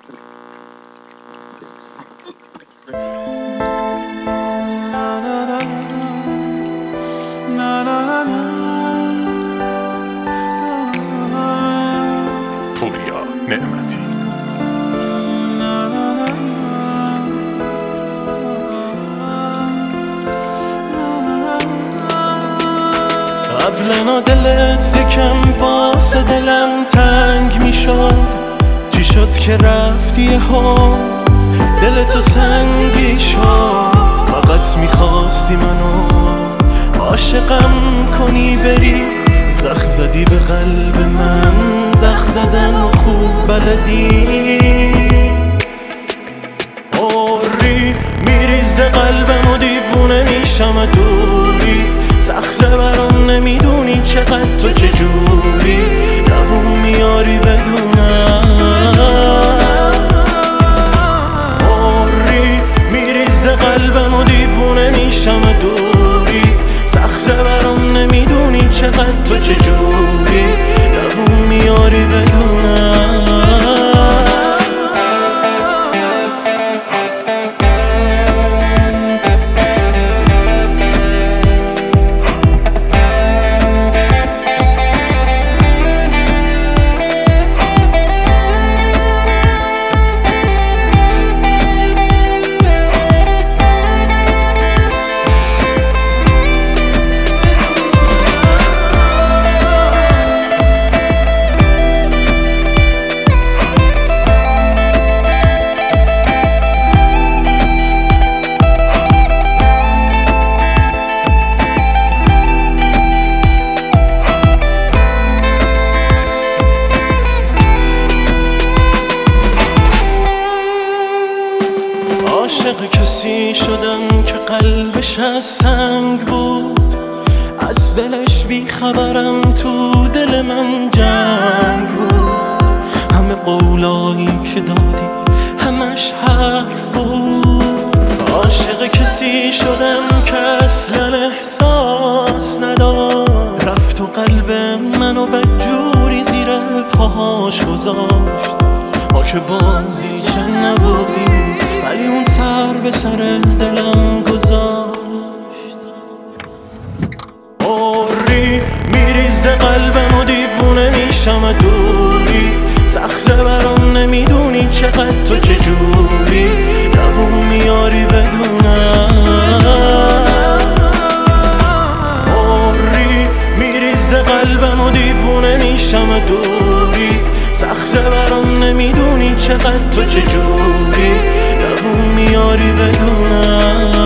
پوریا نعمتی. قبلنا دلت یکم واسه دلم تنگ میشد، چی شد که رفتی ها دلتو سنگی شد؟ فقط میخواستی منو عاشقم کنی بری، زخم زدی به قلب من، زخم زدن و خوب بلدی. آری میریزه قلبم و دیوونه میشم دوری، سخته برام نمیدونی چقدر تو چجوری دووم میاری بدونم. آری میریزه قلبم و دیوونه میشم دوری، سخته برام نمیدونی چقدر تو چجوری دووم میاری بدونم. عاشق کسی شدم که قلبش از سنگ بود، از دلش بیخبرم تو دل من جنگ بود. همه قولایی که دادی همش حرف بود. عاشق کسی شدم که اصلا احساس نداشت، رفت و قلب منو بدجوری زیر پاهاش گذاشت. ما که بازیچه نبودیم ولی اون سر به سر دلم گذاشت. آری میریزه قلبم و دیوونه میشم دوری، سخته برام نمیدونی چقدر تو چجوری دووم میاری بدونم. آری میریزه قلبم و دیوونه میشم دوری، سخته برام نمیدونی چقدر تو چجوری دووم میاری بدونم.